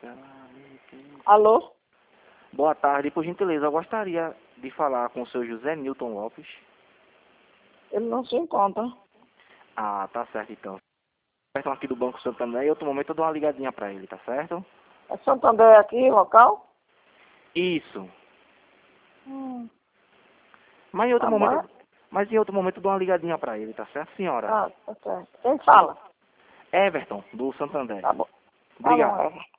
Alô? Boa tarde, por gentileza, eu gostaria de falar com o seu José Newton Lopes. Ele não se encontra. Ah, tá certo então. Estão aqui do Banco Santander e em outro momento eu dou uma ligadinha pra ele, tá certo? É Santander aqui, local? Isso. Hum, Mas tá bom. em outro momento eu dou uma ligadinha pra ele, tá certo, senhora? Ah, tá certo. Quem fala? Everton, do Santander. Tá bom. Tá bom, Obrigado. Eva.